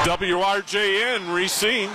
WRJN Racine.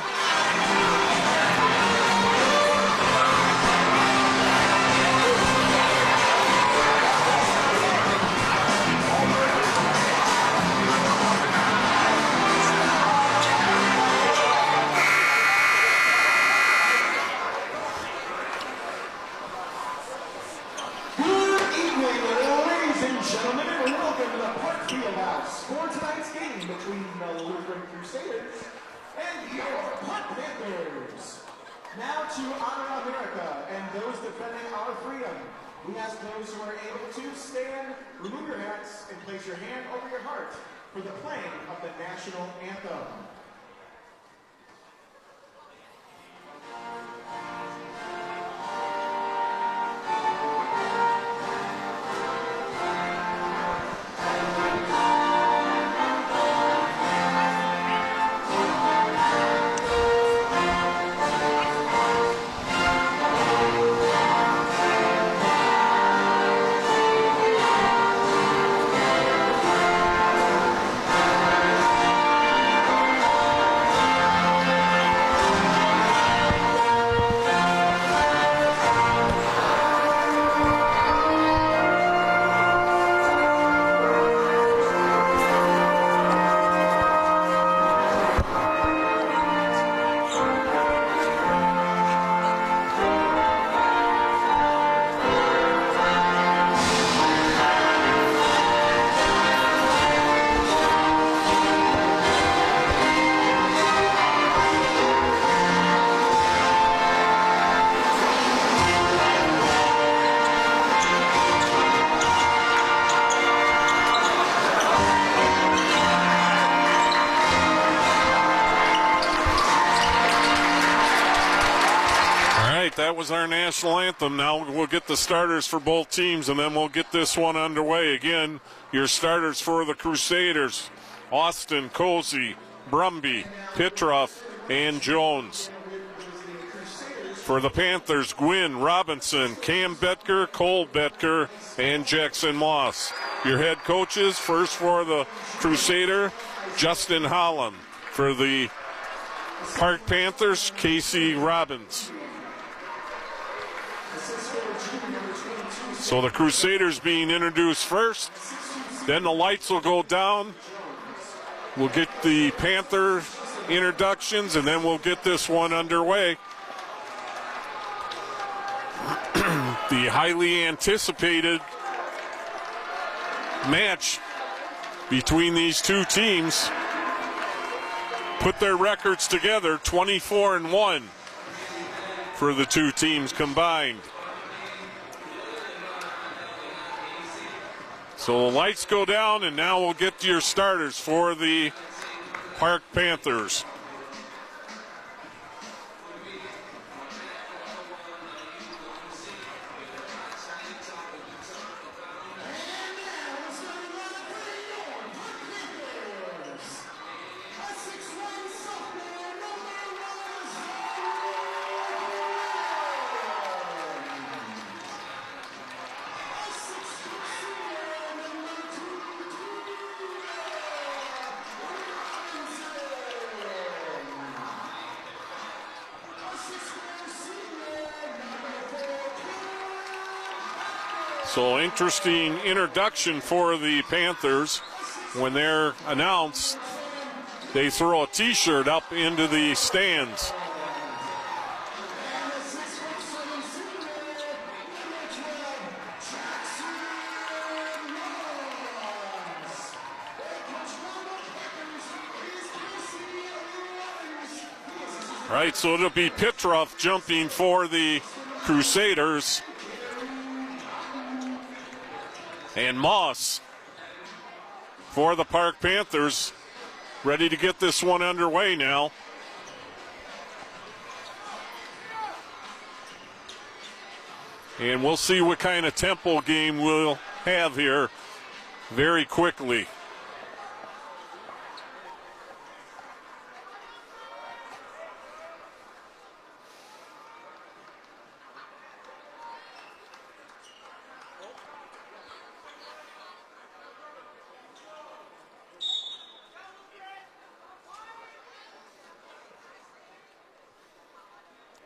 Now to honor America and those defending our freedom. We ask those who are able to stand, remove your hats, and place your hand over your heart for the playing of the national anthem. That was our national anthem. Now we'll get the starters for both teams, and then we'll get this one underway. Again, your starters for the Crusaders: Austin, Cozy, Brumby, Pitroff, and Jones. For the Panthers, Gwynn, Robinson, Cam Betker, Cole Betker, and Jackson Moss. Your head coaches, first for the Crusader, Justin Holland. For the Park Panthers, Casey Robbins. So the Crusaders being introduced first, then the lights will go down. We'll get the Panther introductions, and then we'll get this one underway. The highly anticipated match between these two teams put their records together, 24-1 for the two teams combined. So the lights go down, and now we'll get to your starters for the Park Panthers. So interesting introduction for the Panthers. When they're announced, they throw a T-shirt up into the stands. Right, so it'll be Pitroff jumping for the Crusaders. And Moss for the Park Panthers, ready to get this one underway now. And we'll see what kind of tempo game we'll have here very quickly.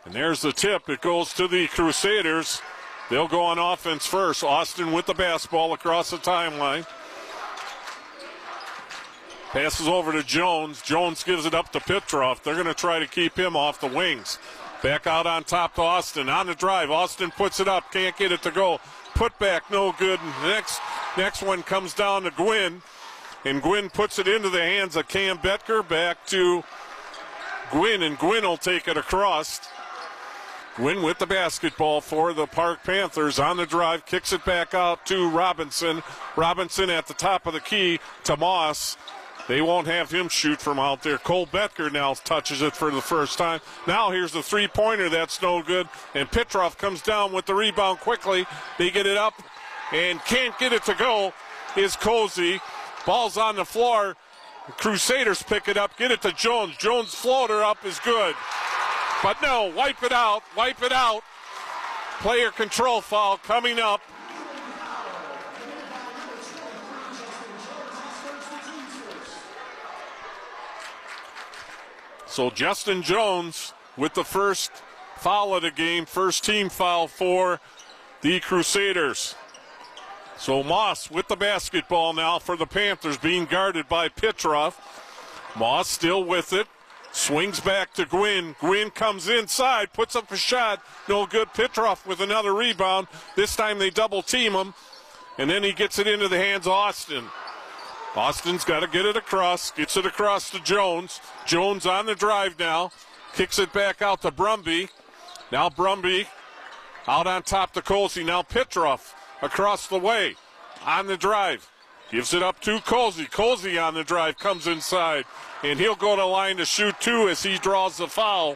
And there's the tip. It goes to the Crusaders. They'll go on offense first. Austin with the basketball across the timeline. Passes over to Jones. Jones gives it up to Petrov. They're going to try to keep him off the wings. Back out on top to Austin. On the drive. Austin puts it up. Can't get it to go. Put back, no good. Next one comes down to Gwynn. And Gwynn puts it into the hands of Cam Betker. Back to Gwynn. And Gwynn will take it across. Gwynn with the basketball for the Park Panthers on the drive. Kicks it back out to Robinson. Robinson at the top of the key to Moss. They won't have him shoot from out there. Cole Betker now touches it for the first time. Now here's the three-pointer. That's no good. And Petrov comes down with the rebound quickly. They get it up and can't get it to go. Is Cozy. Ball's on the floor. The Crusaders pick it up. Get it to Jones. Jones' floater up is good. But no, wipe it out. Wipe it out. Player control foul coming up. So Justin Jones with the first foul of the game, first team foul for the Crusaders. So Moss with the basketball now for the Panthers, being guarded by Petrov. Moss still with it. Swings back to Gwynn. Gwynn comes inside, puts up a shot. No good. Petrov with another rebound. This time they double team him. And then he gets it into the hands of Austin. Austin's got to get it across. Gets it across to Jones. Jones on the drive now. Kicks it back out to Brumby. Now Brumby out on top to Colsey. Now Petrov across the way on the drive. Gives it up to Colsey. Colsey on the drive comes inside. And he'll go to the line to shoot two as he draws the foul.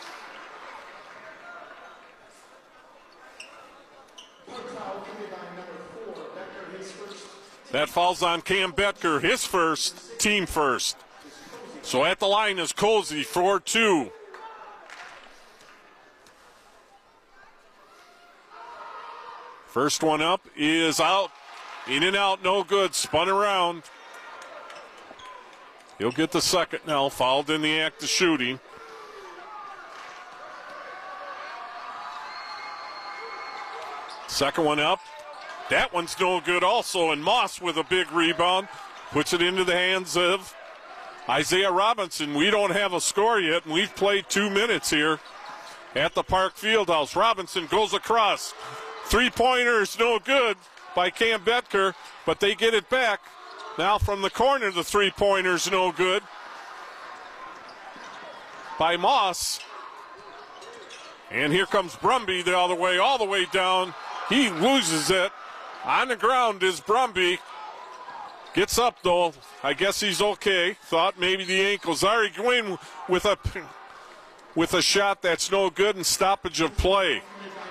That falls on Cam Betker, his first, team first. So at the line is Colsey, 4-2. First one up is out. In and out, no good. Spun around. He'll get the second now, fouled in the act of shooting. Second one up. That one's no good also, and Moss with a big rebound puts it into the hands of Isaiah Robinson. We don't have a score yet, and we've played 2 minutes here at the Park Fieldhouse. Robinson goes across. Three-pointer is no good by Cam Betker, but they get it back. Now from the corner, the three-pointer's no good by Moss. And here comes Brumby the other way, all the way down. He loses it. On the ground is Brumby. Gets up, though. I guess he's okay. Thought maybe the ankle. Zari Gwynn with a shot that's no good and stoppage of play.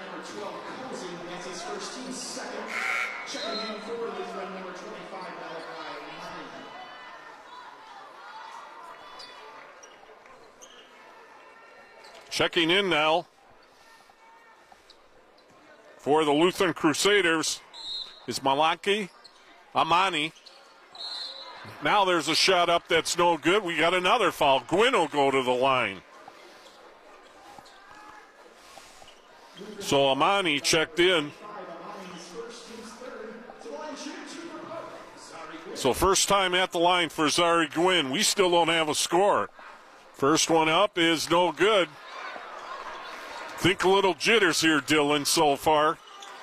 Checking in now for the Lutheran Crusaders is Amani. Now there's a shot up that's no good. We got another foul. Gwynn will go to the line. So Amani checked in. So first time at the line for Zari Gwynn. We still don't have a score. First one up is no good. Think a little jitters here, Dylan, so far.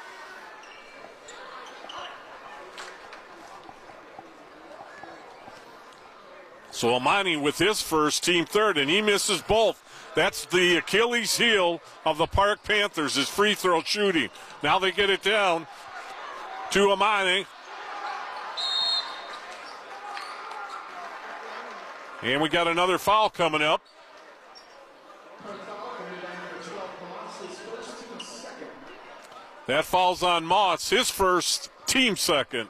So Amani with his first, team third, and he misses both. That's the Achilles heel of the Park Panthers, is free throw shooting. Now they get it down to Amani. And we got another foul coming up. That falls on Moss, his first, team second.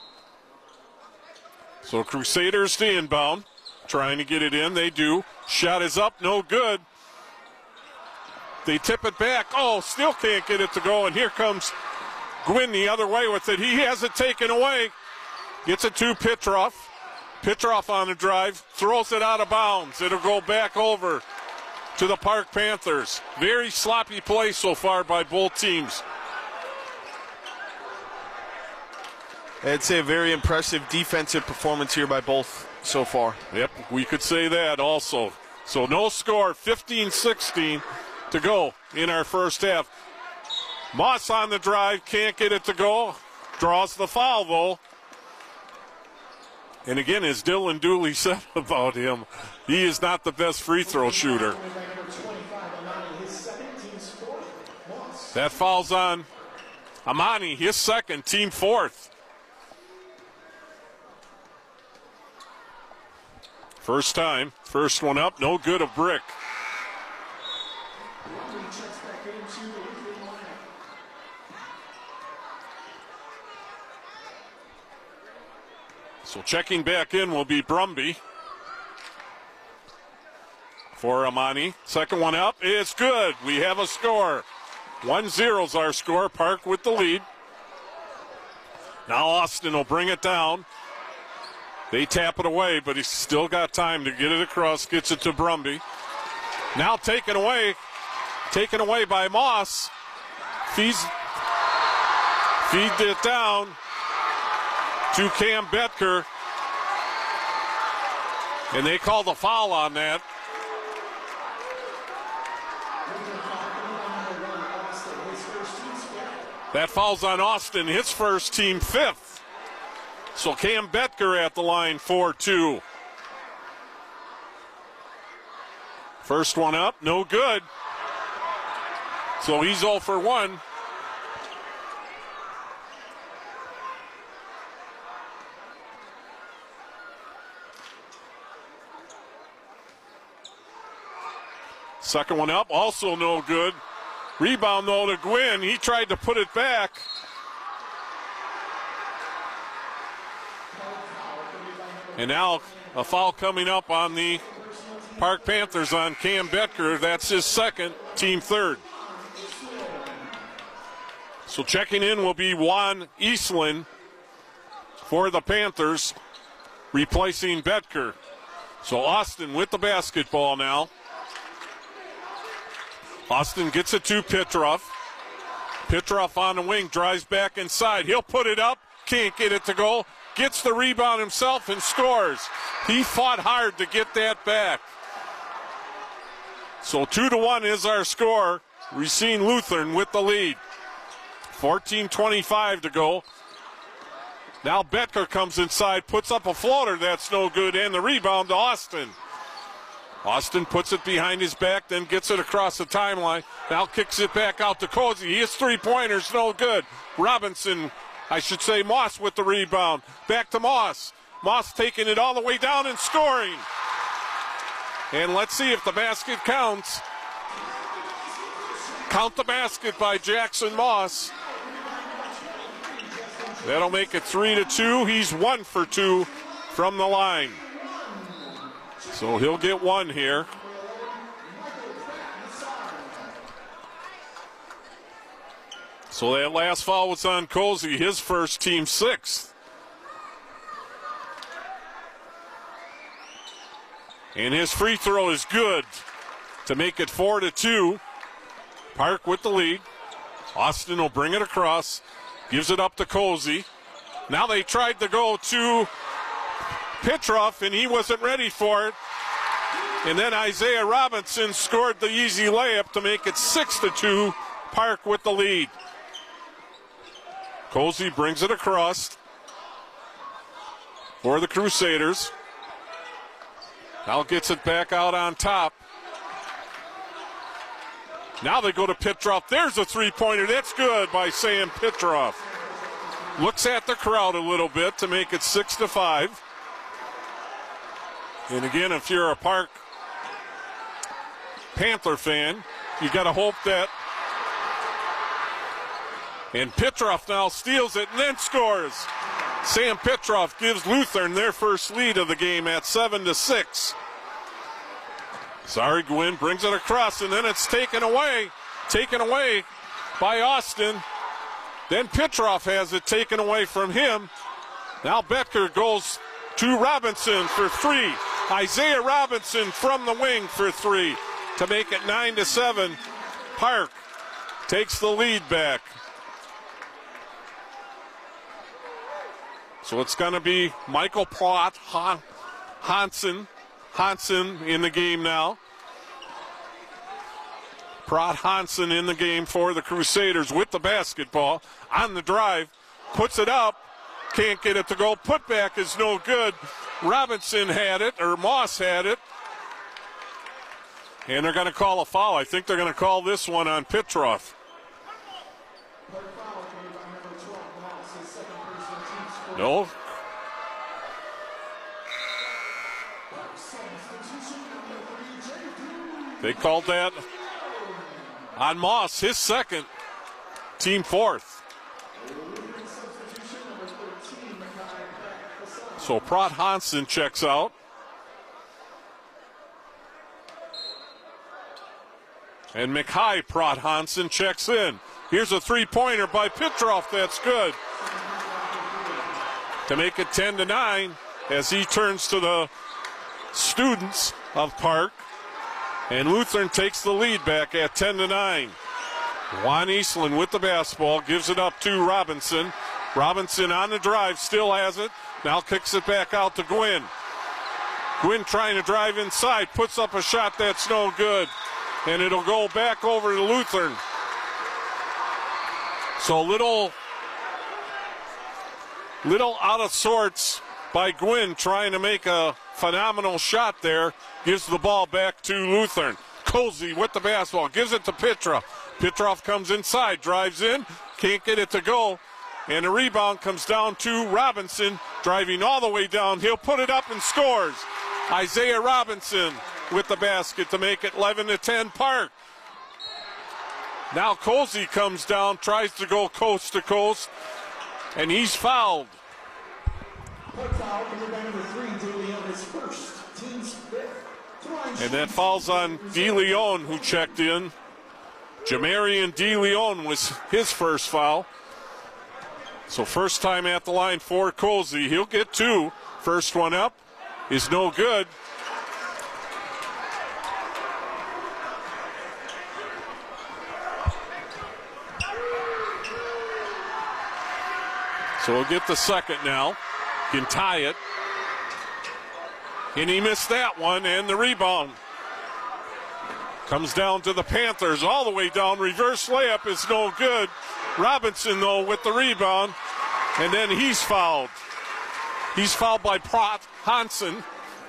So Crusaders to inbound, trying to get it in. They do. Shot is up, no good. They tip it back. Oh, still can't get it to go. And here comes Gwynn the other way with it. He has it taken away. Gets it to Petrov. Petrov on the drive. Throws it out of bounds. It'll go back over to the Park Panthers. Very sloppy play so far by both teams. I'd say a very impressive defensive performance here by both so far. Yep, we could say that also. So no score, 15-16 to go in our first half. Moss on the drive, can't get it to go. Draws the foul, though. And again, as Dylan Dooley said about him, he is not the best free throw shooter. That foul's on Amani, his second, team fourth. First time, first one up, no good, a brick. So checking back in will be Brumby for Amani. Second one up, it's good. We have a score. 1-0 is our score. Park with the lead. Now Austin will bring it down. They tap it away, but he's still got time to get it across. Gets it to Brumby. Now taken away by Moss. Feeds it down to Cam Betker. And they called a foul on that. That foul's on Austin, his first, team fifth. So Cam Betker at the line, 4-2. First one up, no good. So he's 0 for 1. Second one up, also no good. Rebound, though, to Gwynn. He tried to put it back. And now a foul coming up on the Park Panthers on Cam Betker. That's his second, team third. So checking in will be Juan Eastland for the Panthers, replacing Betker. So Austin with the basketball now. Austin gets it to Petrov. Petrov on the wing, drives back inside. He'll put it up, can't get it to go. Gets the rebound himself and scores. He fought hard to get that back. So 2-1 is our score. Racine Lutheran with the lead. 14:25 to go. Now Betker comes inside, puts up a floater. That's no good, and the rebound to Austin. Austin puts it behind his back, then gets it across the timeline. Now kicks it back out to Cozy. His three-pointers, no good. Moss with the rebound. Back to Moss. Moss taking it all the way down and scoring. And let's see if the basket counts. Count the basket by Jackson Moss. That'll make it 3-2. He's 1 for 2 from the line. So he'll get one here. So that last foul was on Cozy, his first, team sixth. And his free throw is good to make it 4-2. Park with the lead. Austin will bring it across, gives it up to Cozy. Now they tried to go to Petrov, and he wasn't ready for it. And then Isaiah Robinson scored the easy layup to make it 6-2. Park with the lead. Cozy brings it across for the Crusaders. Now gets it back out on top. Now they go to Petrov. There's a three-pointer. That's good by Sam Petrov. Looks at the crowd a little bit to make it 6-5. And again, if you're a Park Panther fan, you got to hope that. And Petrov now steals it and then scores. Sam Petrov gives Lutheran their first lead of the game at 7-6. Sorry, Gwynn brings it across, and then it's taken away by Austin. Then Petrov has it taken away from him. Now Betker goes to Robinson for three. Isaiah Robinson from the wing for three. to make it 9-7. Park takes the lead back. So it's going to be Michael Pratt Hansen in the game now. Pratt Hansen in the game for the Crusaders with the basketball. On the drive, puts it up, can't get it to go. Putback is no good. Robinson had it, or Moss had it. And they're going to call a foul. I think they're going to call this one on Petrov. No. They called that on Moss, his second, team fourth. So Pratt Hansen checks out. And Mikhail Pratt Hansen checks in. Here's a three-pointer by Petrov. That's good. To make it 10-9 as he turns to the students of Park. And Lutheran takes the lead back at 10-9. Juan Eastland with the basketball, gives it up to Robinson. Robinson on the drive, still has it. Now kicks it back out to Gwynn. Gwynn trying to drive inside, puts up a shot that's no good. And it'll go back over to Lutheran. So little out of sorts by Gwynn trying to make a phenomenal shot there. Gives the ball back to Lutheran. Cozy with the basketball, gives it to Petrov. Petrov comes inside, drives in, can't get it to go. And the rebound comes down to Robinson, driving all the way down. He'll put it up and scores. Isaiah Robinson with the basket to make it 11-10 Park. Now Cozy comes down, tries to go coast to coast, and he's fouled. And that falls on DeLeon, who checked in. Jamarian DeLeon was his first foul. So first time at the line for Cozy. He'll get two. First one up is no good. So we'll get the second now. Can tie it. And he missed that one, and the rebound comes down to the Panthers all the way down. Reverse layup is no good. Robinson, though, with the rebound, and then he's fouled. He's fouled by Pratt Hansen.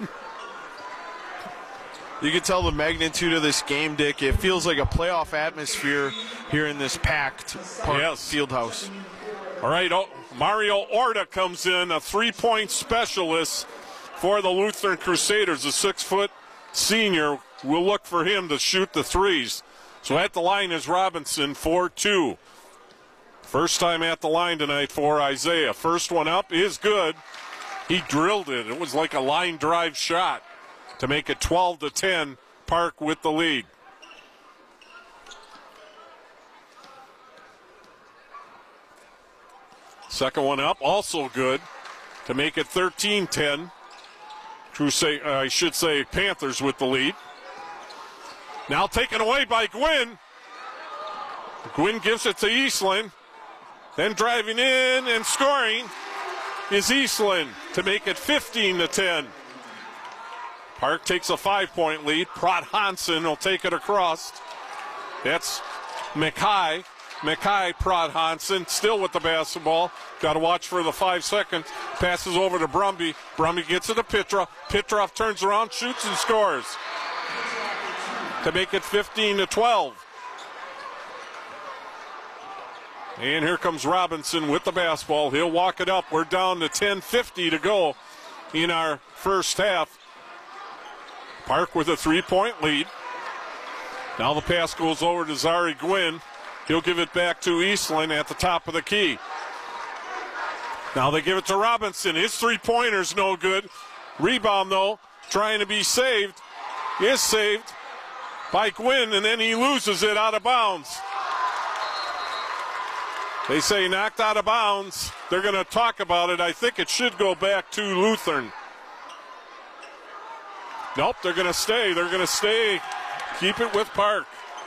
You can tell the magnitude of this game, Dick. It feels like a playoff atmosphere here in this packed Park Fieldhouse. All right, Mario Orta comes in, a three-point specialist for the Lutheran Crusaders. A 6-foot senior. We'll look for him to shoot the threes. So at the line is Robinson, 4-2. First time at the line tonight for Isaiah. First one up is good. He drilled it. It was like a line drive shot to make it 12-10. Park with the lead. Second one up, also good to make it 13-10. Panthers with the lead. Now taken away by Gwynn. Gwynn gives it to Eastland. Then driving in and scoring is Eastland to make it 15-10. Park takes a 5-point lead. Pratt Hansen will take it across. That's Mikhail Pratt Hansen still with the basketball. Got to watch for the 5 seconds. Passes over to Brumby. Brumby gets it to Petrov. Petrov turns around, shoots, and scores to make it 15-12. And here comes Robinson with the basketball. He'll walk it up. We're down to 10:50 to go in our first half. Park with a 3-point lead. Now the pass goes over to Zari Gwynn. He'll give it back to Eastland at the top of the key. Now they give it to Robinson. His three-pointer's no good. Rebound, though, trying to be saved. Is saved by Gwynn, and then he loses it out of bounds. They say knocked out of bounds. They're going to talk about it. I think it should go back to Lutheran. Nope, they're going to stay. They're going to stay Keep it with Park.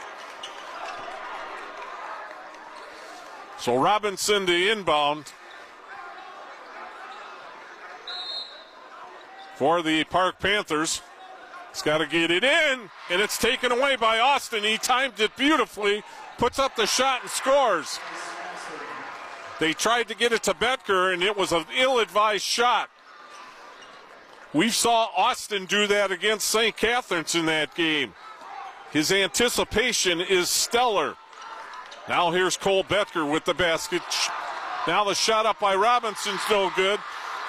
So Robinson to inbound for the Park Panthers. He's got to get it in, and it's taken away by Austin. He timed it beautifully, puts up the shot and scores. They tried to get it to Betker, and it was an ill-advised shot. We saw Austin do that against St. Catharines in that game. His anticipation is stellar. Now here's Cole Betker with the basket. Now the shot up by Robinson's no good.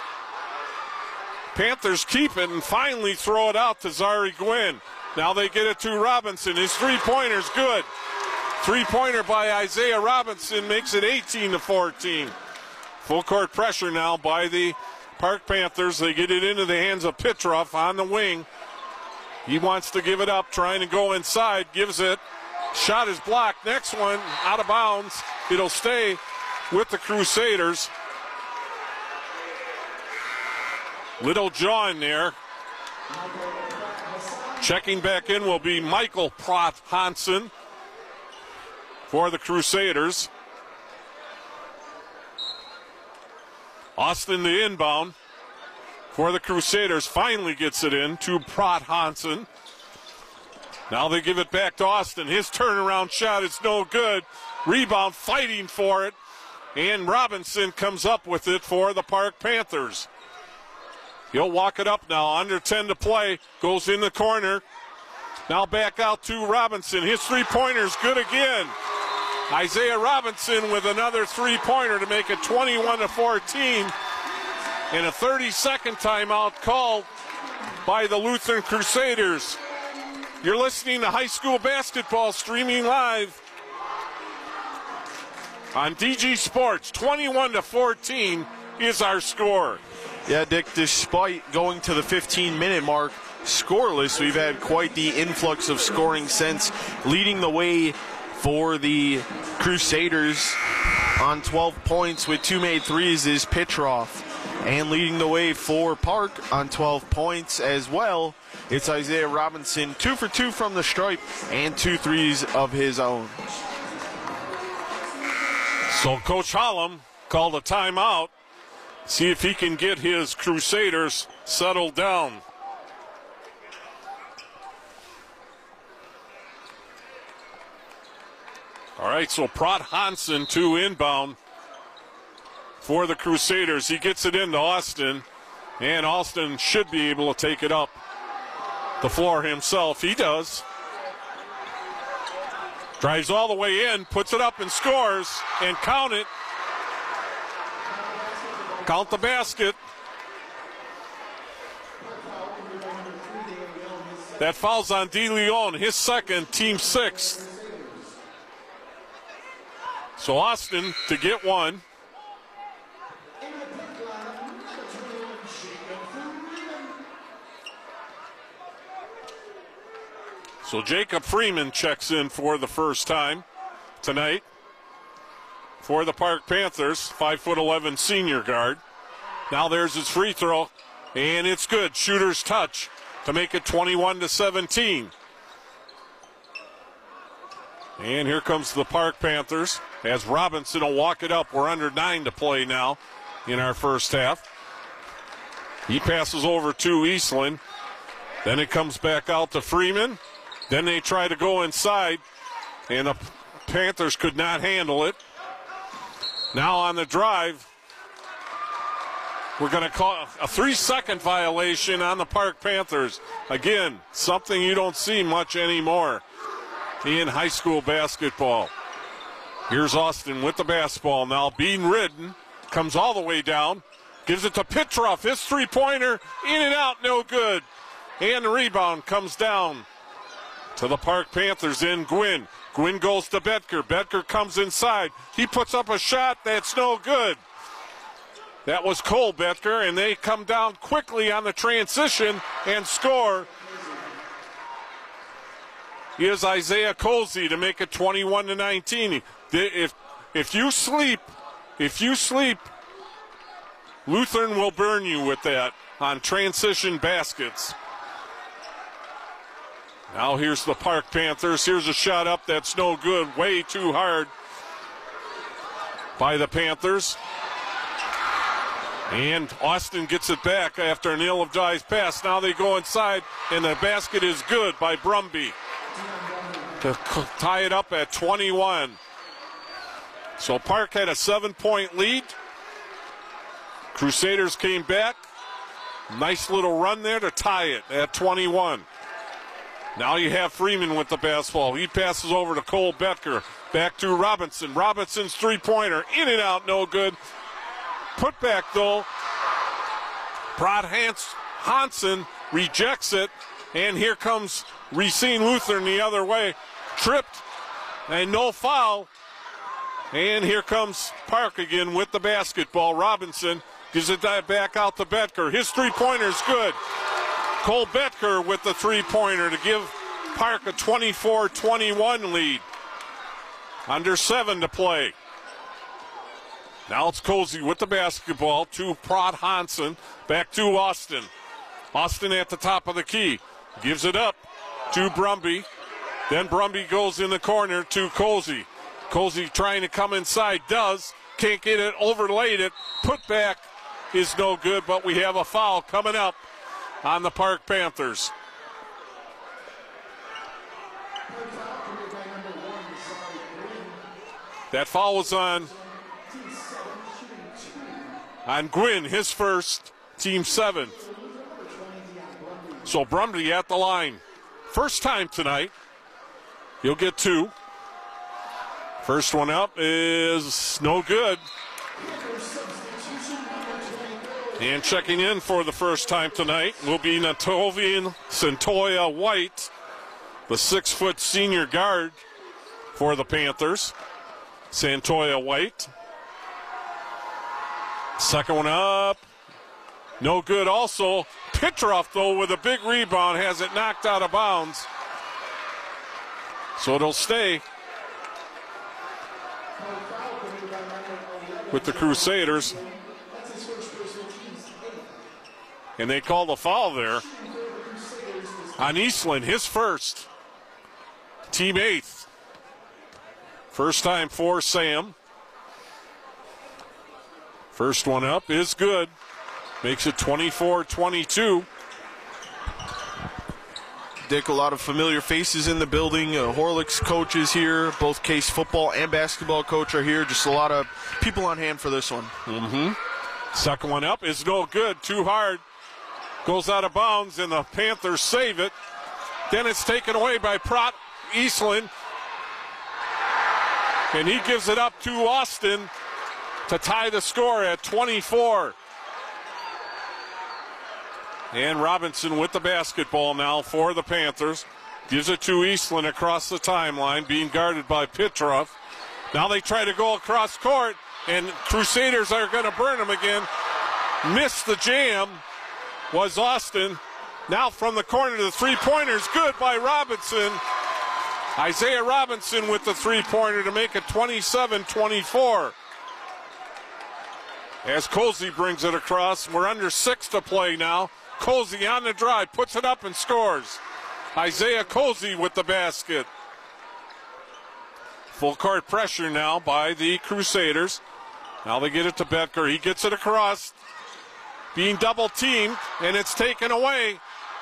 Panthers keep it and finally throw it out to Zari Gwynn. Now they get it to Robinson. His three-pointer's good. Three-pointer by Isaiah Robinson makes it 18-14. Full court pressure now by the Park Panthers. They get it into the hands of Petrov on the wing. He wants to give it up, trying to go inside. Gives it. Shot is blocked. Next one out of bounds. It'll stay with the Crusaders. Little John there. Checking back in will be Michael Pratt Hansen for the Crusaders. Austin the inbound for the Crusaders. Finally gets it in to Pratt Hansen. Now they give it back to Austin. His turnaround shot is no good. Rebound, fighting for it. And Robinson comes up with it for the Park Panthers. He'll walk it up now. Under 10 to play. Goes in the corner. Now back out to Robinson. His three-pointer's good again. Isaiah Robinson with another three-pointer to make it 21-14. And a 30-second timeout called by the Lutheran Crusaders. You're listening to high school basketball streaming live on DG Sports. 21-14 is our score. Yeah, Dick, despite going to the 15-minute mark scoreless, we've had quite the influx of scoring since. Leading the way for the Crusaders on 12 points with 2 made threes is Petrov. And leading the way for Park on 12 points as well, it's Isaiah Robinson, 2 for 2 from the stripe and 2 threes of his own. So Coach Hollum called a timeout. See if he can get his Crusaders settled down. All right, so Pratt Hansen to inbound for the Crusaders. He gets it into Austin, and Austin should be able to take it up the floor himself. He does. Drives all the way in, puts it up and scores, and count it. Count the basket. That foul's on De Leon, his second, team sixth. So Austin to get one. So Jacob Freeman checks in for the first time tonight for the Park Panthers, 5'11" senior guard. Now there's his free throw, and it's good. Shooter's touch to make it 21-17. And here comes the Park Panthers as Robinson will walk it up. We're under 9 to play now in our first half. He passes over to Eastland. Then it comes back out to Freeman. Then they try to go inside, and the Panthers could not handle it. Now on the drive, we're going to call a 3-second violation on the Park Panthers. Again, something you don't see much anymore in high school basketball. Here's Austin with the basketball now. Being ridden, comes all the way down, gives it to Petrov. His three-pointer, in and out, no good. And the rebound comes down to the Park Panthers in Gwynn. Gwynn goes to Betker. Betker comes inside. He puts up a shot that's no good. That was Cole Betker, and they come down quickly on the transition and score. Here's Isaiah Colsey to make it 21-19. If you sleep, Lutheran will burn you with that on transition baskets. Now here's the Park Panthers. Here's a shot up that's no good. Way too hard by the Panthers. And Austin gets it back after an ill-advised pass. Now they go inside, and the basket is good by Brumby to tie it up at 21. So Park had a 7-point lead. Crusaders came back. Nice little run there to tie it at 21. Now you have Freeman with the basketball. He passes over to Cole Betker. Back to Robinson. Robinson's three-pointer. In and out, no good. Put back, though. Prod Hansen rejects it. And here comes Racine Lutheran the other way. Tripped. And no foul. And here comes Park again with the basketball. Robinson gives it back out to Betker. His three-pointer is good. Cole Betker with the three-pointer to give Park a 24-21 lead. Under 7 to play. Now it's Cozy with the basketball to Prod Hansen. Back to Austin. Austin at the top of the key. Gives it up to Brumby. Then Brumby goes in the corner to Cozy. Cozy trying to come inside. Does. Can't get it. Overlaid it. Put back is no good, but we have a foul coming up on the Park Panthers. That foul was on Gwynn, his first, team 7th. So Brumby at the line. First time tonight. He'll get 2. First one up is no good. And checking in for the first time tonight will be Natovian Santoya White, the 6-foot senior guard for the Panthers. Santoya White. Second one up. No good also. Petrov, though, with a big rebound, has it knocked out of bounds. So it'll stay with the Crusaders. And they call the foul there on Eastland, his first. Team 8th. First time for Sam. First one up is good. Makes it 24-22. Dick, a lot of familiar faces in the building. Horlicks coaches here. Both Case football and basketball coach are here. Just a lot of people on hand for this one. Second one up is no good. Too hard. Goes out of bounds, and the Panthers save it. Then it's taken away by Prot Eastland. And he gives it up to Austin to tie the score at 24. And Robinson with the basketball now for the Panthers. Gives it to Eastland across the timeline, being guarded by Petrov. Now they try to go across court, and Crusaders are going to burn him again. Missed the jam was Austin. Now from the corner to the three-pointers, good by Robinson. Isaiah Robinson with the three-pointer to make it 27-24. As Cozy brings it across, we're under 6 to play now. Cozy on the drive, puts it up and scores. Isaiah Cozy with the basket. Full court pressure now by the Crusaders. Now they get it to Betker. He gets it across. Being double teamed, and it's taken away.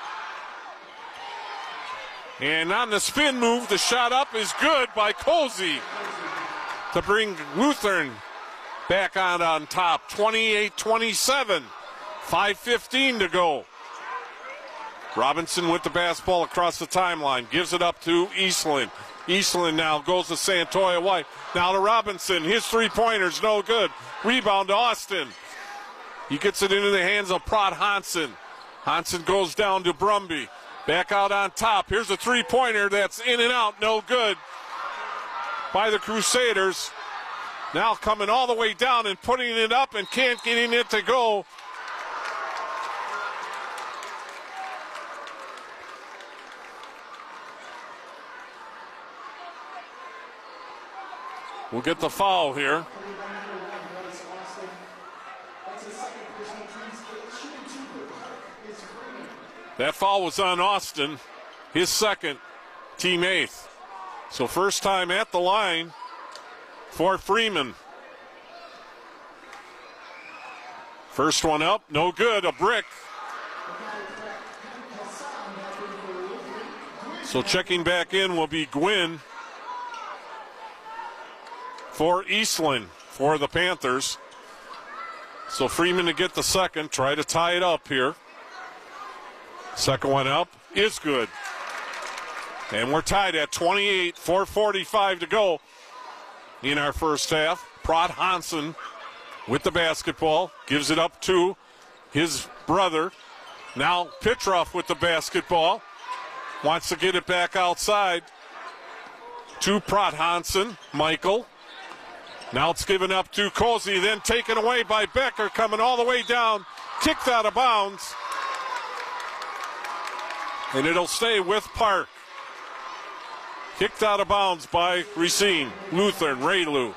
And on the spin move, the shot up is good by Cozy to bring Lutheran back on top. 28-27. 5:15 to go. Robinson with the basketball across the timeline. Gives it up to Eastland. Eastland now goes to Santoya White. Now to Robinson. His three-pointer's no good. Rebound to Austin. He gets it into the hands of Prot Hansen. Hansen goes down to Brumby. Back out on top. Here's a three-pointer that's in and out. No good by the Crusaders. Now coming all the way down and putting it up and can't get it to go. We'll get the foul here. That foul was on Austin, his second. team 8th. So first time at the line for Freeman. First one up, no good, a brick. So checking back in will be Gwynn for Eastland for the Panthers. So Freeman to get the second, try to tie it up here. Second one up is good. And we're tied at 28, 4:45 to go in our first half. Prot Hansen with the basketball, gives it up to his brother. Now Petrov with the basketball, wants to get it back outside to Prot Hansen. Michael. Now it's given up to Cozy, then taken away by Becker, coming all the way down, kicked out of bounds. And it'll stay with Park. Kicked out of bounds by Racine, Lutheran, Raylu.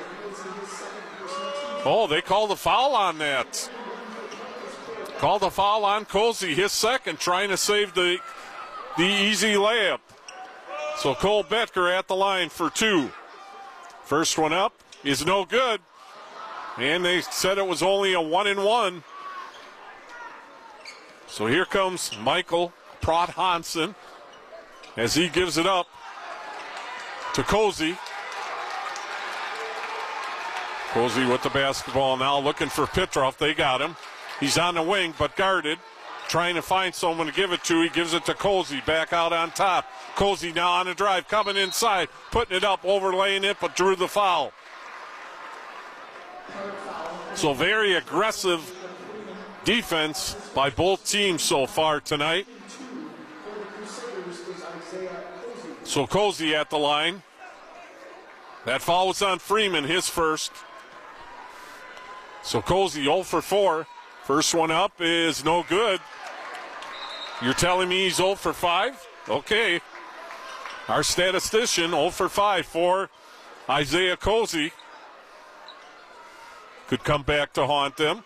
Oh, they called a foul on that. Called a foul on Cozy, his second, trying to save the easy layup. So Cole Becker at the line for two. First one up is no good. And they said it was only a 1-and-1. So here comes Michael Prot Hansen as he gives it up to Cozy. Cozy with the basketball now, looking for Petrov. They got him. He's on the wing, but guarded. Trying to find someone to give it to. He gives it to Cozy, back out on top. Cozy now on a drive, coming inside, putting it up, overlaying it, but drew the foul. So very aggressive defense by both teams so far tonight. So Cozy at the line. That foul was on Freeman, his first. So Cozy 0 for 4. First one up is no good. You're telling me he's 0 for 5? Okay. Our statistician 0 for 5 for Isaiah Cozy. Could come back to haunt them.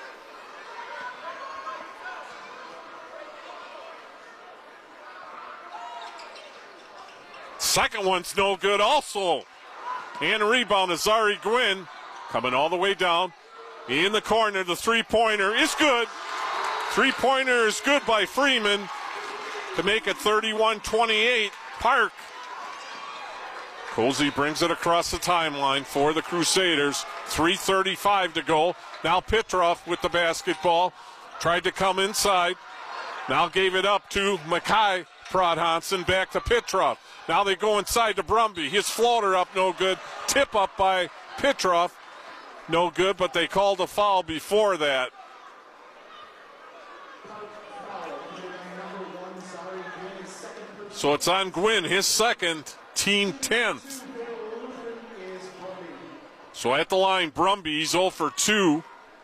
Second one's no good also. And a rebound, Azari Gwynn coming all the way down. In the corner, the three-pointer is good. Three-pointer is good by Freeman to make it 31-28. Park. Cozy brings it across the timeline for the Crusaders. 3:35 to go. Now Petrov with the basketball. Tried to come inside. Now gave it up to Mackay Prot Hansen. Back to Petrov. Now they go inside to Brumby. His floater up, no good. Tip up by Petrov. No good, but they called a foul before that. So it's on Gwynn, his second, team 10th. So at the line, Brumby, he's 0 for 2.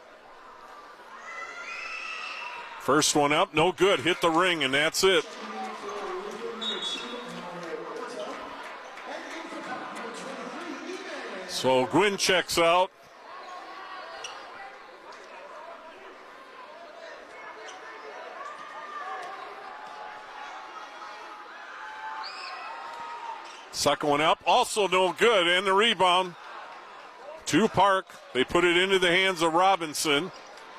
First one up, no good. Hit the ring, and that's it. So Gwynn checks out. Second one up, also no good, and the rebound to Park. They put it into the hands of Robinson.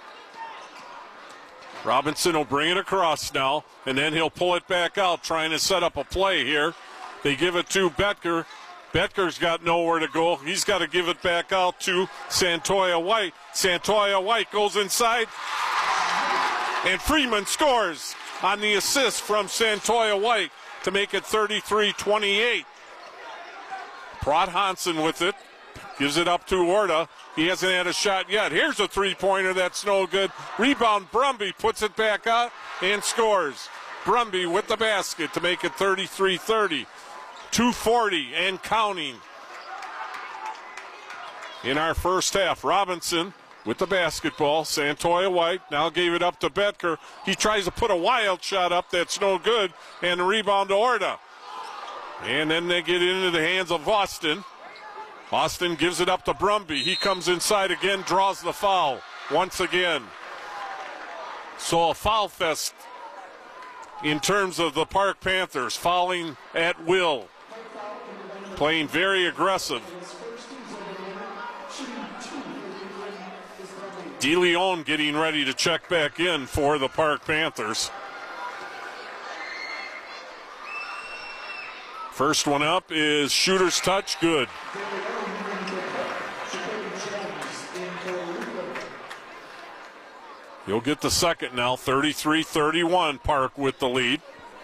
Robinson will bring it across now, and then he'll pull it back out, trying to set up a play here. They give it to Betker. Betker's got nowhere to go. He's got to give it back out to Santoya White. Santoya White goes inside, and Freeman scores on the assist from Santoya White to make it 33-28. Prot Hansen with it. Gives it up to Orta. He hasn't had a shot yet. Here's a three-pointer that's no good. Rebound, Brumby puts it back out and scores. Brumby with the basket to make it 33-30. 2:40 and counting in our first half. Robinson with the basketball. Santoya White now gave it up to Betker. He tries to put a wild shot up that's no good, and a rebound to Orta. And then they get into the hands of Austin. Austin gives it up to Brumby. He comes inside again, draws the foul once again. So a foul fest in terms of the Park Panthers, fouling at will, playing very aggressive. DeLeon getting ready to check back in for the Park Panthers. First one up is shooter's touch, good. He'll get the second now, 33-31, Park with the lead.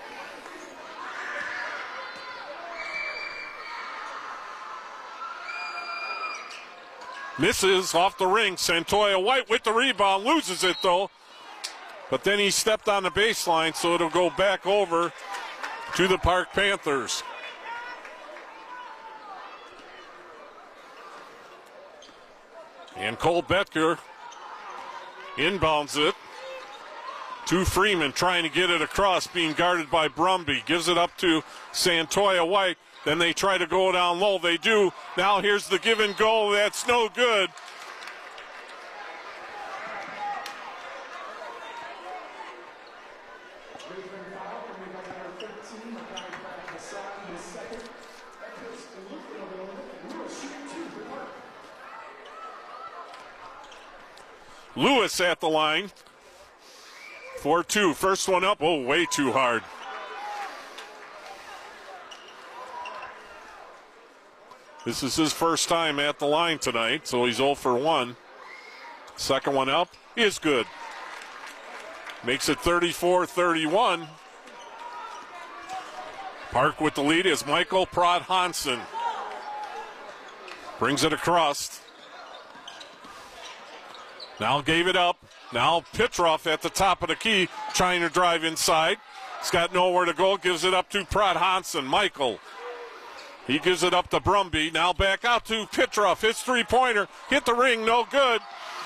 Misses off the ring. Santoya White with the rebound, loses it though. But then he stepped on the baseline, so it'll go back over to the Park Panthers. And Cole Betker inbounds it to Freeman, trying to get it across, being guarded by Brumby. Gives it up to Santoya White. Then they try to go down low. They do. Now here's the give and go. That's no good. Lewis at the line for two. First one up. Oh, way too hard. This is his first time at the line tonight, so he's 0 for 1. Second one up is good. Makes it 34-31. Park with the lead is Michael Prod-Hansen. Brings it across. Now gave it up. Now Petrov at the top of the key, trying to drive inside. He's got nowhere to go. Gives it up to Prod-Hansen. Michael. He gives it up to Brumby. Now back out to Petrov. His three-pointer. Hit the ring. No good.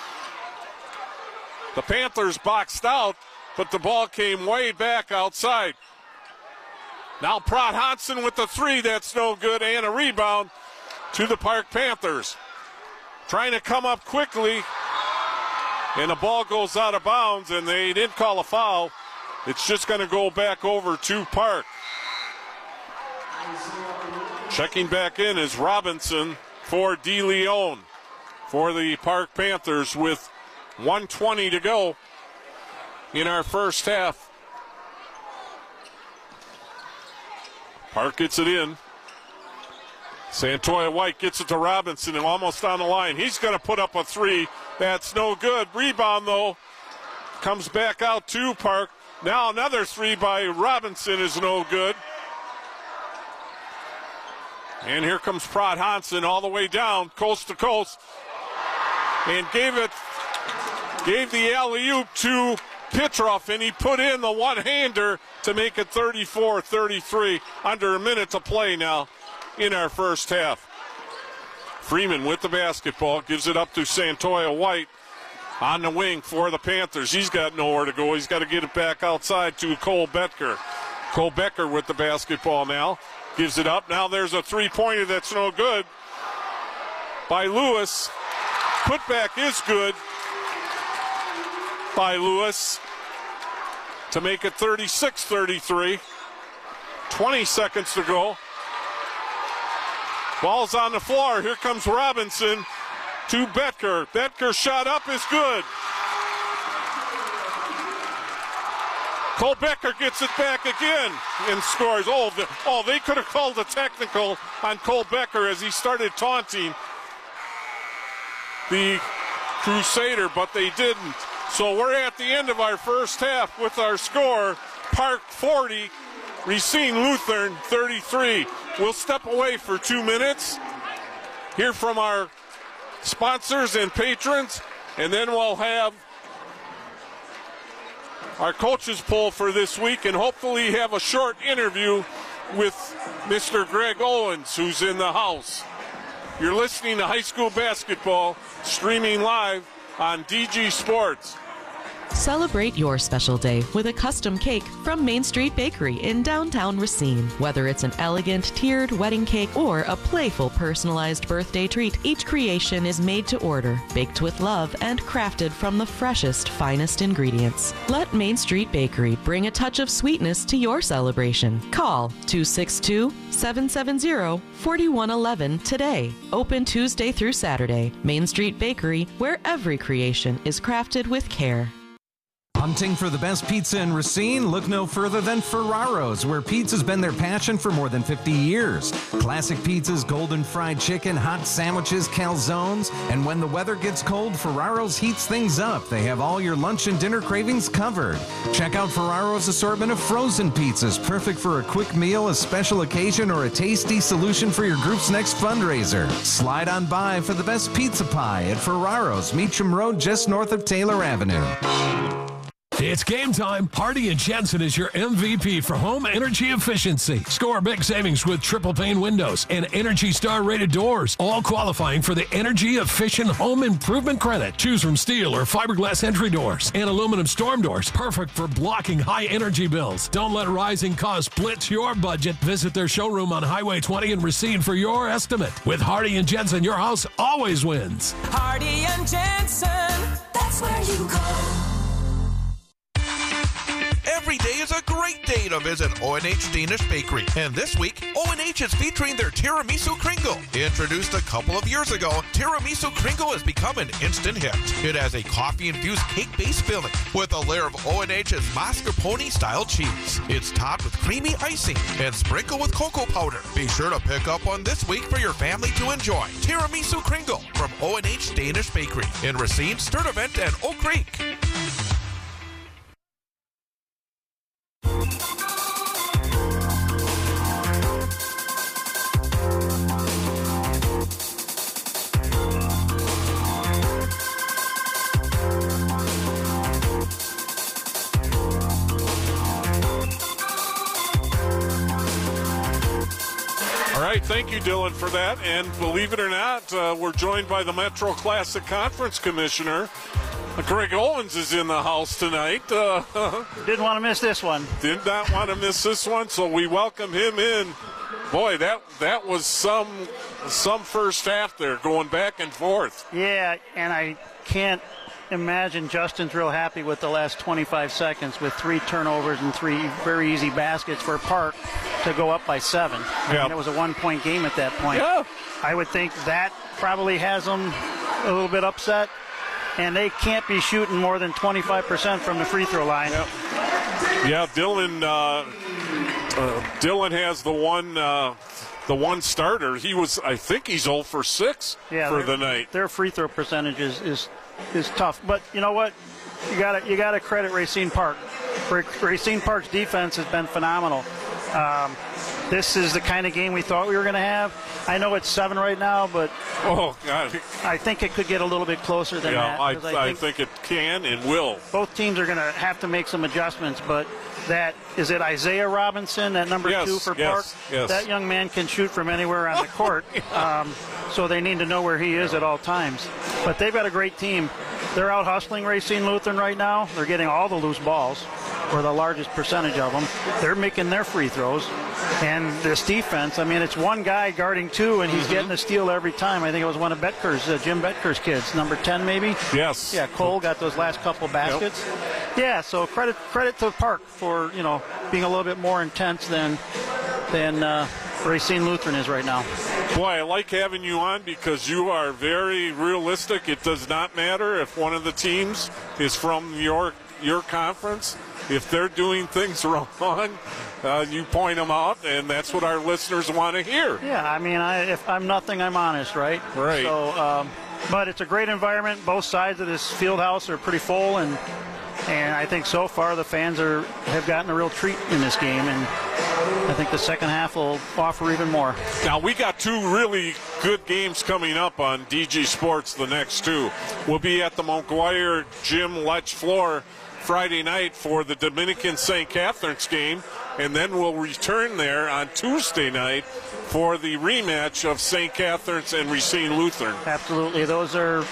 The Panthers boxed out, but the ball came way back outside. Now Prod-Hansen with the three. That's no good. And a rebound to the Park Panthers. Trying to come up quickly. And the ball goes out of bounds, and they didn't call a foul. It's just going to go back over to Park. Checking back in is Robinson for DeLeon for the Park Panthers with 1:20 to go in our first half. Park gets it in. Santoya White gets it to Robinson and almost on the line. He's going to put up a three. That's no good. Rebound, though, comes back out to Park. Now another three by Robinson is no good. And here comes Prod-Hansen all the way down, coast to coast. And gave the alley-oop to Petrov, and he put in the one-hander to make it 34-33. Under a minute to play now in our first half. Freeman with the basketball, gives it up to Santoya White on the wing for the Panthers. He's got nowhere to go. He's got to get it back outside to Cole Betker. Cole Becker with the basketball now. Gives it up. Now there's a three-pointer that's no good by Lewis. Putback is good by Lewis to make it 36-33. 20 seconds to go. Ball's on the floor. Here comes Robinson to Betker. Betker shot up is good. Cole Becker gets it back again and scores. Oh, they could have called a technical on Cole Becker as he started taunting the Crusader, but they didn't. So we're at the end of our first half with our score, Park 40, Racine Lutheran 33. We'll step away for 2 minutes, hear from our sponsors and patrons, and then we'll have our coaches poll for this week and hopefully have a short interview with Mr. Greg Owens, who's in the house. You're listening to high school basketball, streaming live on DG Sports. Celebrate your special day with a custom cake from Main Street Bakery in downtown Racine. Whether it's an elegant tiered wedding cake or a playful personalized birthday treat, each creation is made to order, baked with love, and crafted from the freshest, finest ingredients. Let Main Street Bakery bring a touch of sweetness to your celebration. Call 262-770-4111 today. Open Tuesday through Saturday. Main Street Bakery, where every creation is crafted with care. Hunting for the best pizza in Racine? Look no further than Ferraro's, where pizza's been their passion for more than 50 years. Classic pizzas, golden fried chicken, hot sandwiches, calzones, and when the weather gets cold, Ferraro's heats things up. They have all your lunch and dinner cravings covered. Check out Ferraro's assortment of frozen pizzas, perfect for a quick meal, a special occasion, or a tasty solution for your group's next fundraiser. Slide on by for the best pizza pie at Ferraro's, Meacham Road, just north of Taylor Avenue. It's game time. Hardy & Jensen is your MVP for home energy efficiency. Score big savings with triple pane windows and Energy Star rated doors, all qualifying for the Energy Efficient Home Improvement Credit. Choose from steel or fiberglass entry doors and aluminum storm doors, perfect for blocking high energy bills. Don't let rising costs blitz your budget. Visit their showroom on Highway 20 in Racine for your estimate. With Hardy & Jensen, your house always wins. Hardy & Jensen, that's where you go. Every day is a great day to visit O&H Danish Bakery. And this week, O&H is featuring their Tiramisu Kringle. Introduced a couple of years ago, Tiramisu Kringle has become an instant hit. It has a coffee-infused cake-based filling with a layer of O&H's mascarpone-style cheese. It's topped with creamy icing and sprinkled with cocoa powder. Be sure to pick up one this week for your family to enjoy. Tiramisu Kringle from O&H Danish Bakery in Racine, Sturtevant, and Oak Creek. All right, thank you, Dylan, for that. And believe it or not, we're joined by the Metro Classic Conference Commissioner. Greg Owens is in the house tonight. Didn't want to miss this one. Did not want to miss this one, so we welcome him in. Boy, that was some first half there, going back and forth. Yeah, and I can't imagine Justin's real happy with the last 25 seconds with 3 turnovers and 3 very easy baskets for Park to go up by 7. I mean, it was a 1-point game at that point. Yeah. I would think that probably has them a little bit upset, and they can't be shooting more than 25% from the free throw line. Yep. Yeah, Dylan has the one starter. I think he's 0 for 6 for the night. Their free throw percentage is tough, but you know what? You gotta credit Racine Park. Racine Park's defense has been phenomenal. This is the kind of game we thought we were going to have. I know it's 7 right now, but I think it could get a little bit closer than that. I think it can and will. Both teams are going to have to make some adjustments, but is it Isaiah Robinson, that number 2 for Park? Yes. That young man can shoot from anywhere on the court, so they need to know where he is at all times. But they've got a great team. They're out hustling Racine Lutheran right now. They're getting all the loose balls, or the largest percentage of them. They're making their free throws. And this defense, I mean, it's one guy guarding 2, and he's getting a steal every time. I think it was one of Jim Betker's kids, number 10 maybe? Yes. Yeah, Cole got those last couple baskets. Yep. Yeah, so credit to Park for, being a little bit more intense than Racine Lutheran is right now. Boy, I like having you on because you are very realistic. It does not matter if one of the teams is from your conference. If they're doing things wrong, you point them out, and that's what our listeners want to hear. Yeah, I mean, if I'm nothing, I'm honest, right? Right. So, but it's a great environment. Both sides of this field house are pretty full, and I think so far the fans have gotten a real treat in this game, and I think the second half will offer even more. Now, we got 2 really good games coming up on DG Sports, the next 2. We'll be at the McGuire Gym Lech floor Friday night for the Dominican St. Catherine's game, and then we'll return there on Tuesday night for the rematch of St. Catherine's and Racine Lutheran. Absolutely. Those are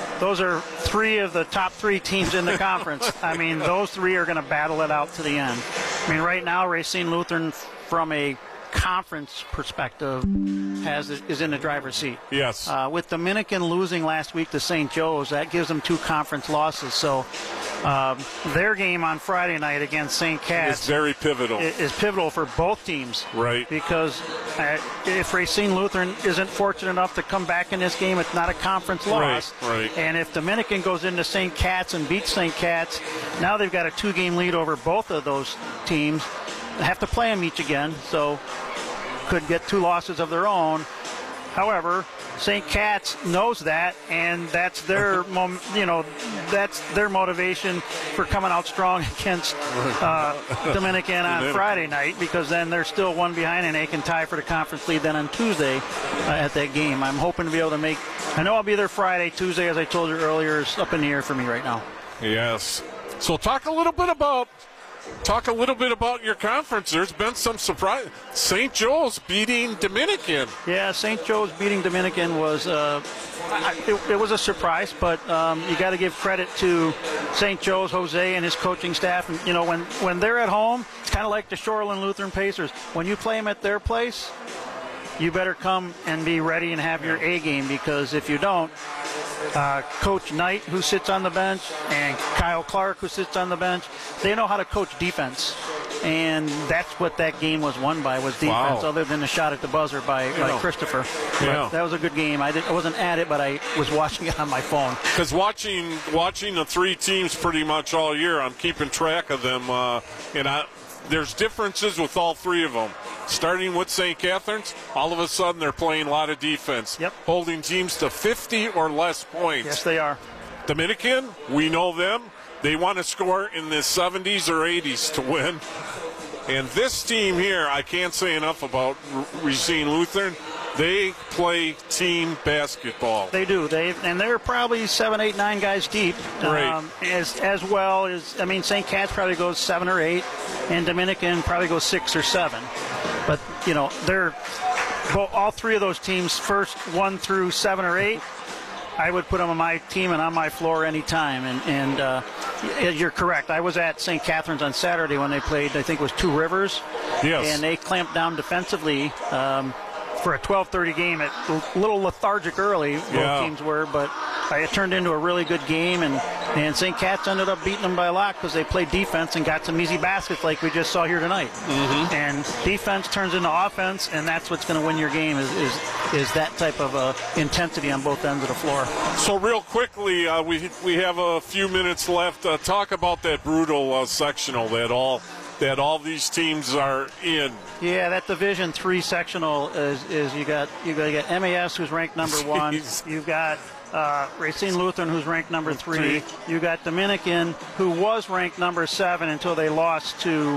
those are three of the top three teams in the conference. I mean, those three are going to battle it out to the end. I mean, right now, Racine Lutheran, from a conference perspective, is in the driver's seat. Yes. With Dominican losing last week to St. Joe's, that gives them 2 conference losses. So their game on Friday night against St. Cat's is very pivotal. Is pivotal for both teams. Right. Because if Racine Lutheran isn't fortunate enough to come back in this game, it's not a conference loss. Right. And if Dominican goes into St. Cat's and beats St. Cat's, now they've got a 2-game lead over both of those teams. They have to play them each again, so could get 2 losses of their own. However, St. Cat's knows that, and that's their, that's their motivation for coming out strong against Dominican on Friday night, because then they're still 1 behind and they can tie for the conference lead then on Tuesday at that game. I'm hoping to be able to make. I know I'll be there Friday. Tuesday, as I told you earlier, is up in the air for me right now. Yes. So talk a little bit about your conference. There's been some surprise. St. Joe's beating Dominican. Yeah, St. Joe's beating Dominican was it was a surprise, but you got to give credit to St. Joe's, Jose, and his coaching staff. And, when they're at home, it's kind of like the Shoreland Lutheran Pacers. When you play them at their place, you better come and be ready and have your A game, because if you don't, Coach Knight, who sits on the bench, and Kyle Clark, who sits on the bench, they know how to coach defense. And that's what that game was won by, was defense, other than the shot at the buzzer by Christopher. Yeah. That was a good game. I wasn't at it, but I was watching it on my phone. Because watching the 3 teams pretty much all year, I'm keeping track of them, there's differences with all 3 of them. Starting with St. Catherine's, all of a sudden they're playing a lot of defense, holding teams to 50 or less points. Yes, they are. Dominican, we know them. They want to score in the 70s or 80s to win. And this team here, I can't say enough about Racine Lutheran. They play team basketball. They do. And they're probably 7, 8, 9 guys deep. Right. As well as, St. Cat's probably goes 7 or 8, and Dominican probably goes 6 or 7. But, they're all 3 of those teams, first 1 through 7 or 8, I would put them on my team and on my floor anytime. And you're correct. I was at St. Catherine's on Saturday when they played, I think it was 2 Rivers. Yes. And they clamped down defensively for a 12:30 game. A little lethargic early, both teams were, but it turned into a really good game, and St. Cat's ended up beating them by a lot because they played defense and got some easy baskets like we just saw here tonight. Mm-hmm. And defense turns into offense, and that's what's going to win your game is that type of intensity on both ends of the floor. So real quickly, we have a few minutes left. Talk about that brutal sectional that all these teams are in. Yeah, that Division III sectional is you got MAS, who's ranked number 1. You've got Racine Lutheran, who's ranked number 3. You got Dominican, who was ranked number 7 until they lost to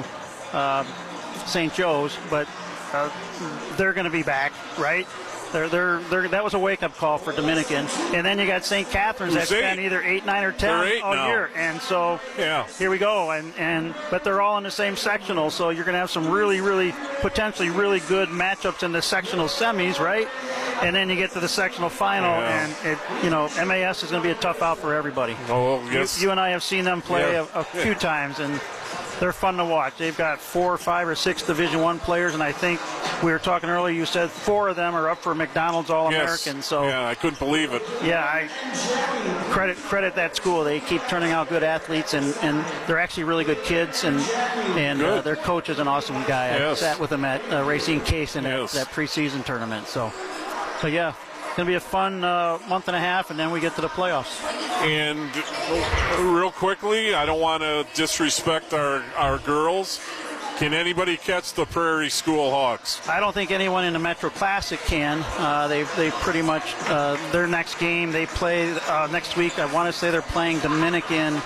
St. Joe's, but they're going to be back, right? That was a wake-up call for Dominican. And then you got St. Catherine's that's been either 8, 9, or 10 all year. And so here we go. But they're all in the same sectional, so you're going to have some really, really, potentially really good matchups in the sectional semis, right? And then you get to the sectional final, and MAS is going to be a tough out for everybody. Oh, yes. You and I have seen them play a few times, and they're fun to watch. They've got 4, 5, or 6 Division I players, and I think we were talking earlier, you said 4 of them are up for McDonald's All-American. Yes. So I couldn't believe it. Yeah, I credit that school. They keep turning out good athletes, and they're actually really good kids, and their coach is an awesome guy. Yes. I sat with him at Racine Case in that preseason tournament. So yeah, it's going to be a fun month and a half, and then we get to the playoffs. And real quickly, I don't want to disrespect our girls. Can anybody catch the Prairie School Hawks? I don't think anyone in the Metro Classic can. They pretty much, their next game, they play next week. I want to say they're playing Dominican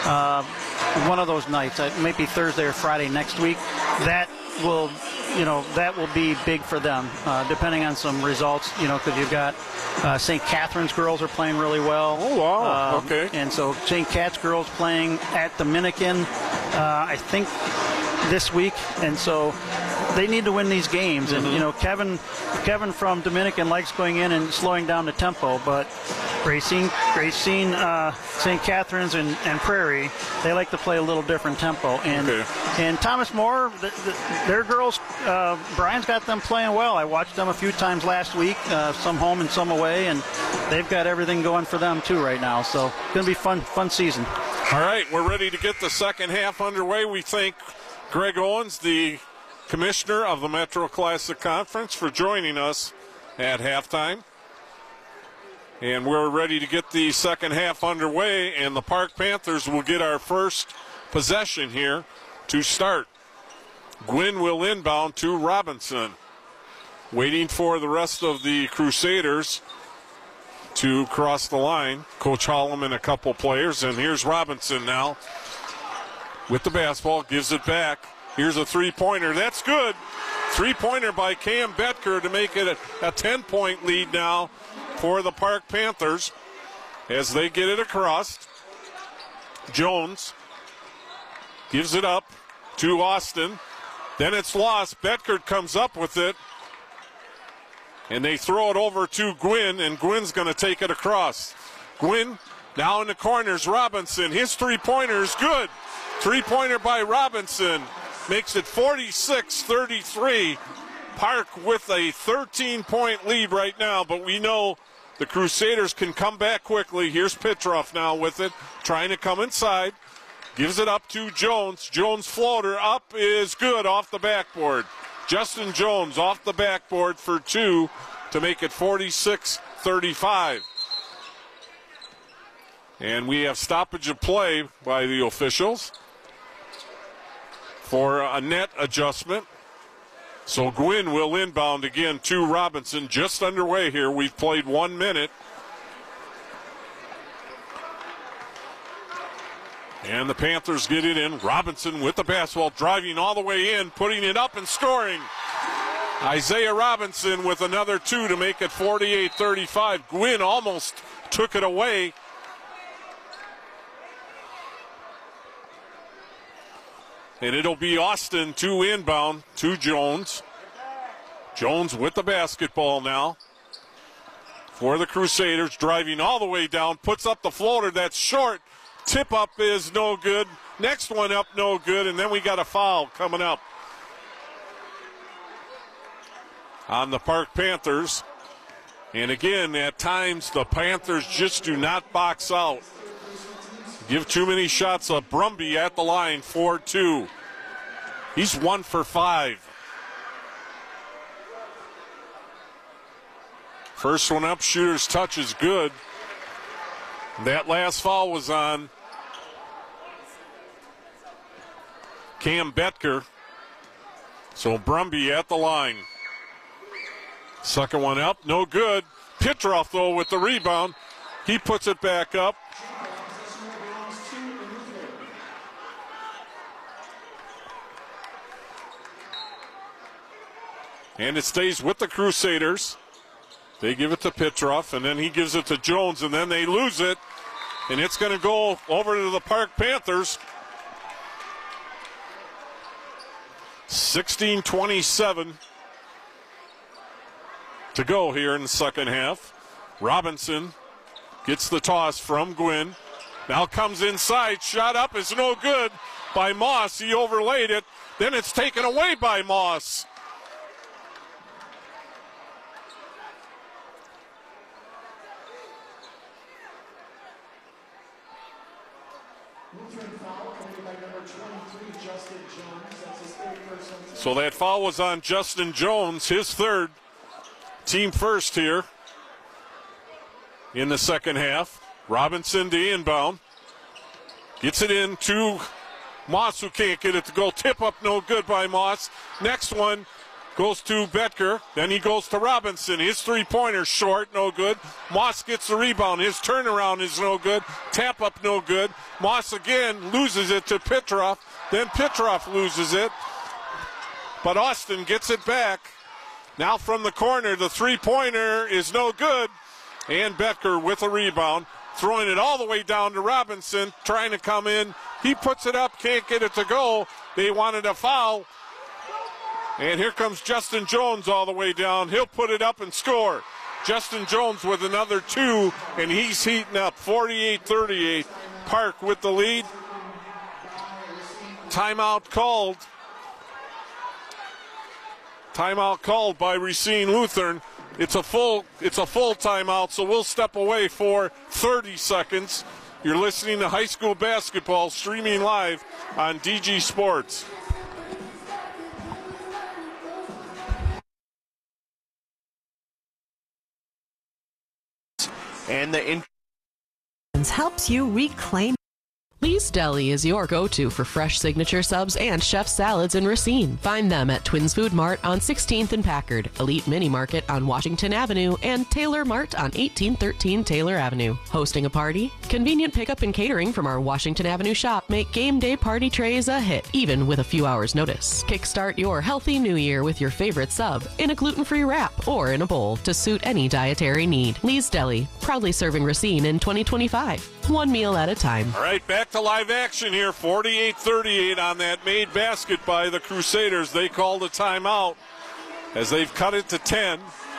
one of those nights. It might be Thursday or Friday next week. That will be big for them, depending on some results, because you've got St. Catherine's girls are playing really well. Oh, wow. Okay. And so St. Cat's girls playing at Dominican, I think, this week. And so they need to win these games. And, you know, Kevin from Dominican likes going in and slowing down the tempo, but Racine, St. Catharines, and Prairie, they like to play a little different tempo. And Thomas More, their girls, Brian's got them playing well. I watched them a few times last week, some home and some away, and they've got everything going for them too right now. So it's going to be fun season. All right, we're ready to get the second half underway. We thank Greg Owens, the commissioner of the Metro Classic Conference, for joining us at halftime. And we're ready to get the second half underway, and the Park Panthers will get our first possession here to start. Gwynn will inbound to Robinson. Waiting for the rest of the Crusaders to cross the line. Coach Hollum and a couple players, and here's Robinson now with the basketball, gives it back. Here's a three-pointer. That's good. Three-pointer by Cam Betker to make it a 10-point lead now for the Park Panthers as they get it across. Jones gives it up to Austin. Then it's lost. Betker comes up with it. And they throw it over to Gwynn, and Gwynn's going to take it across. Gwynn now in the corners. Robinson, his three-pointer is good. Three-pointer by Robinson makes it 46-33. Park with a 13-point lead right now, but we know the Crusaders can come back quickly. Here's Petroff now with it, trying to come inside. Gives it up to Jones. Jones floater up is good off the backboard. Justin Jones off the backboard for two to make it 46-35. And we have stoppage of play by the officials for a net adjustment. So Gwynn will inbound again to Robinson. Just underway here. We've played 1 minute. And the Panthers get it in. Robinson with the basketball, driving all the way in, putting it up and scoring. Isaiah Robinson with another two to make it 48-35. Gwynn almost took it away. And it'll be Austin to inbound to Jones. Jones with the basketball now for the Crusaders, driving all the way down, puts up the floater that's short. Tip up is no good. Next one up, no good. And then we got a foul coming up on the Park Panthers. And again, at times, the Panthers just do not box out. Give too many shots up. Brumby at the line, 4-2. He's 1 for 5. First one up, shooter's touch is good. That last foul was on Cam Betker. So Brumby at the line. Second one up, no good. Petroff, though, with the rebound. He puts it back up. And it stays with the Crusaders. They give it to Petroff, and then he gives it to Jones, and then they lose it. And it's going to go over to the Park Panthers. 16:27 to go here in the second half. Robinson gets the toss from Gwynn. Now comes inside. Shot up is no good by Moss. He overlaid it. Then it's taken away by Moss. So that foul was on Justin Jones, his third, team first here in the second half. Robinson to inbound. Gets it in to Moss, who can't get it to go. Tip up, no good by Moss. Next one goes to Betker. Then he goes to Robinson. His three-pointer short, no good. Moss gets the rebound. His turnaround is no good. Tap up, no good. Moss again loses it to Petroff. Then Petroff loses it. But Austin gets it back. Now from the corner, the three-pointer is no good. And Betker with a rebound, throwing it all the way down to Robinson, trying to come in. He puts it up, can't get it to go. They wanted a foul. And here comes Justin Jones all the way down. He'll put it up and score. Justin Jones with another 2, and he's heating up. 48-38. Park with the lead. Timeout called. Timeout called by Racine Lutheran. It's a full timeout, so we'll step away for 30 seconds. You're listening to high school basketball streaming live on DG Sports. And the helps you reclaim. Lee's Deli is your go-to for fresh signature subs and chef salads in Racine. Find them at Twins Food Mart on 16th and Packard, Elite Mini Market on Washington Avenue, and Taylor Mart on 1813 Taylor Avenue. Hosting a party? Convenient pickup and catering from our Washington Avenue shop make game day party trays a hit, even with a few hours' notice. Kickstart your healthy new year with your favorite sub in a gluten-free wrap or in a bowl to suit any dietary need. Lee's Deli, proudly serving Racine in 2025. One meal at a time. All right, back to live action here. 48-38 on that made basket by the Crusaders. They called a timeout as they've cut it to 10.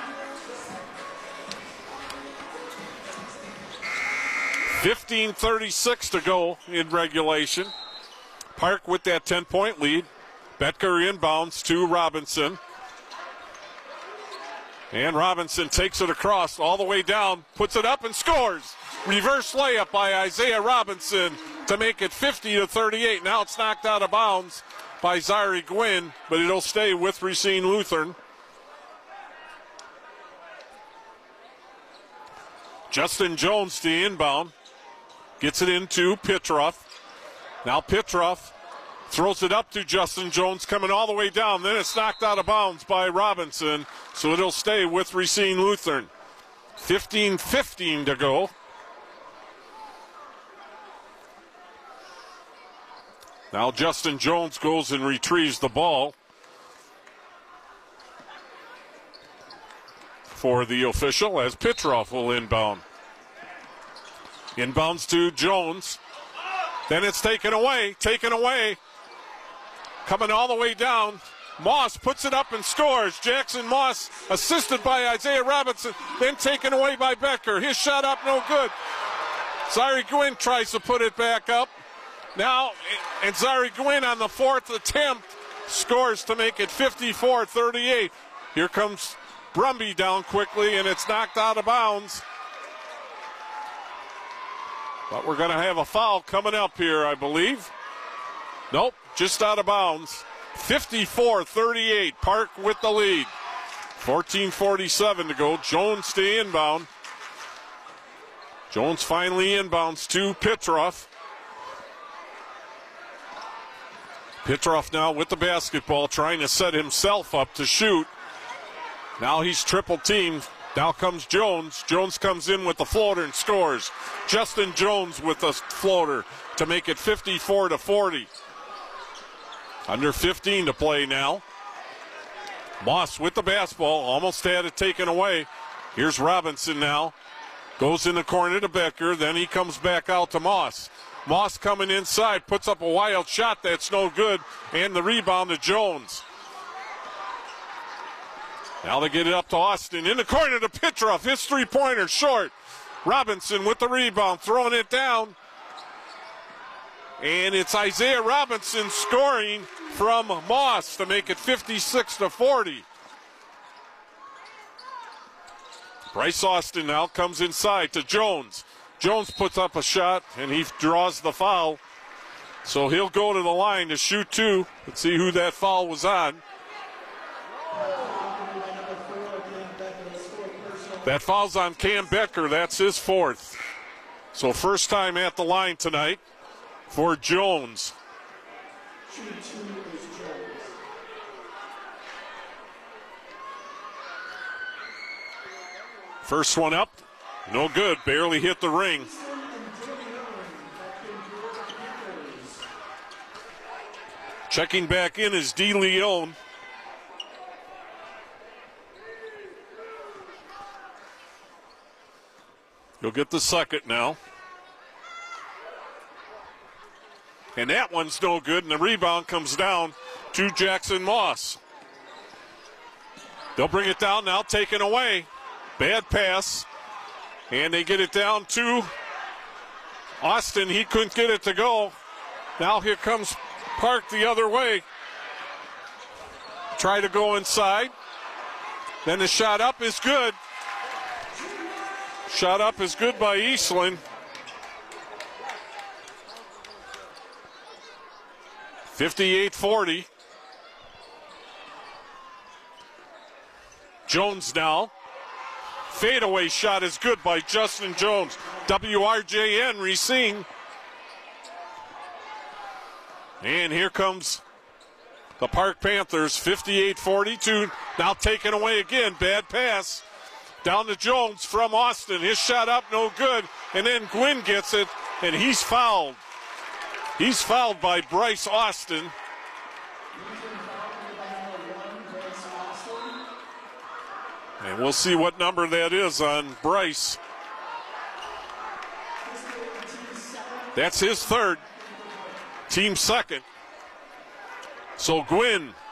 $15:36 to go in regulation. Park with that 10-point lead. Betker inbounds to Robinson. And Robinson takes it across all the way down, puts it up and scores. Reverse layup by Isaiah Robinson to make it 50-38. Now it's knocked out of bounds by Zari Gwynn, but it'll stay with Racine Lutheran. Justin Jones to inbound. Gets it into Pitroff. Now Pitroff throws it up to Justin Jones, coming all the way down. Then it's knocked out of bounds by Robinson, so it'll stay with Racine Lutheran. 15:15 to go. Now Justin Jones goes and retrieves the ball for the official as Pitroff will inbound. Inbounds to Jones. Then it's taken away. Coming all the way down. Moss puts it up and scores. Jackson Moss assisted by Isaiah Robinson. Then taken away by Becker. His shot up, no good. Zari Gwynn tries to put it back up. Now, and Zari Gwynn on the fourth attempt scores to make it 54-38. Here comes Brumby down quickly, and it's knocked out of bounds. But we're going to have a foul coming up here, I believe. Nope, just out of bounds. 54-38, Park with the lead. 14:47 to go. Jones to inbound. Jones finally inbounds to Pitroff. Pitroff now with the basketball, trying to set himself up to shoot. Now he's triple teamed. Now comes Jones. Jones comes in with the floater and scores. Justin Jones with the floater to make it 54-40. Under 15 to play now. Moss with the basketball, almost had it taken away. Here's Robinson now. Goes in the corner to Becker, then he comes back out to Moss. Moss coming inside, puts up a wild shot that's no good, and the rebound to Jones. Now they get it up to Austin. In the corner to Pitroff. His three-pointer short. Robinson with the rebound, throwing it down. And it's Isaiah Robinson scoring from Moss to make it 56-40. Bryce Austin now comes inside to Jones. Jones puts up a shot, and he draws the foul. So he'll go to the line to shoot two. Let's see who that foul was on. That foul's on Cam Becker. That's his fourth. So first time at the line tonight for Jones. First one up, no good, barely hit the ring. Checking back in is De Leon. He'll get the second now. And that one's no good, and the rebound comes down to Jackson Moss. They'll bring it down now, taken away. Bad pass. And they get it down to Austin. He couldn't get it to go. Now here comes Park the other way. Try to go inside. Then the shot up is good. Shot up is good by Eastland. 58-40. Jones now. Fadeaway shot is good by Justin Jones. WRJN Racine. And here comes the Park Panthers, 58-42. Now taken away again. Bad pass. Down to Jones from Austin. His shot up, no good. And then Gwynn gets it, and he's fouled. He's fouled by Bryce Austin. And we'll see what number that is on Bryce. That's his third. Team second. So Gwynn